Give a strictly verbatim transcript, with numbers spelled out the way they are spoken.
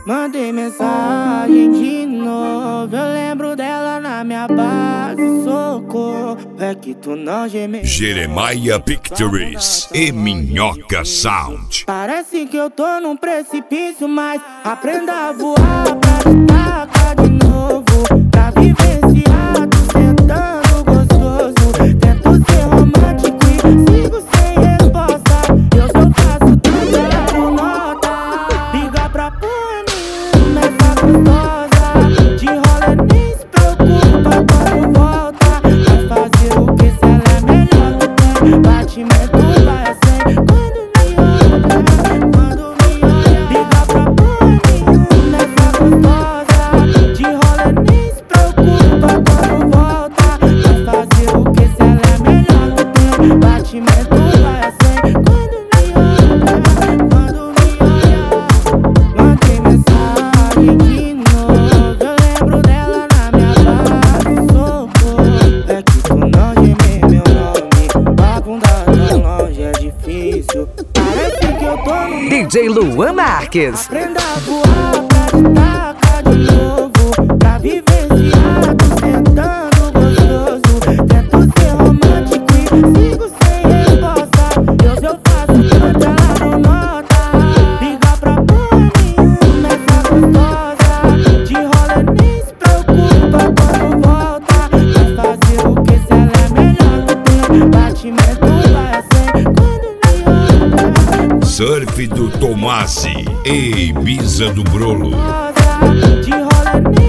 Mandei mensagem de novo, eu lembro dela na minha base, socorro, é que tu não gemeu. Jeremiah Pictures e Minhoca Sound. Parece que eu tô num precipício, mas aprenda a voar pra te tacar de novo, pra vivenciar, tô sentando gostoso. Tento ser romântico e sigo sem resposta. Eu só faço tudo, ela não nota. Liga pra porra nenhuma, essa gostosa. De rola nem se preocupa quando volta. Vai fazer o que se ela é melhor que tem. Batimento vai sem quando me olha, quando me olha. Liga pra porra nenhuma, essa gostosa. De rola nem se preocupa quando volta. Vai fazer o que se ela é melhor que tem. Batimento vai sem quando me olha, quando me olha. Mandei mensagem de novo, eu lembro dela na minha base, socorro, é que tu não gemei meu nome. A bunda tão longe é difícil, parece que eu tô no D J Luan Marques. Aprenda a voar pra te tacar de novo, pra vivenciar, tô sentando gostoso. Tento ser romântico e sigo sem resposta. Deus, eu faço tanto, ela não nota. Liga pra porra nenhuma, essa gostosa. De rola nem se preocupa quando volta. Vai fazer o que se ela é melhor que tem. Batimento vai sem quando me olha. Surf do Tomasi e Ibiza do Brolo. De rola nem